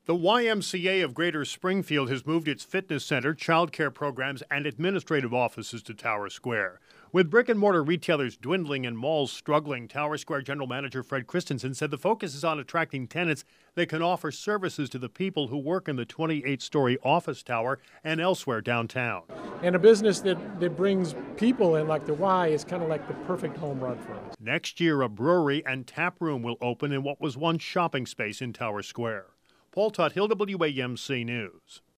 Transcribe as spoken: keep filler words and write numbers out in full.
The Y M C A of Greater Springfield has moved its fitness center, childcare programs, and administrative offices to Tower Square. With brick-and-mortar retailers dwindling and malls struggling, Tower Square General Manager Fred Christensen said the focus is on attracting tenants that can offer services to the people who work in the twenty-eight story office tower and elsewhere downtown. And a business that, that brings people in like the Y is kind of like the perfect home run for us. Next year, a brewery and tap room will open in what was once shopping space in Tower Square. Paul Tuthill, W A M C News.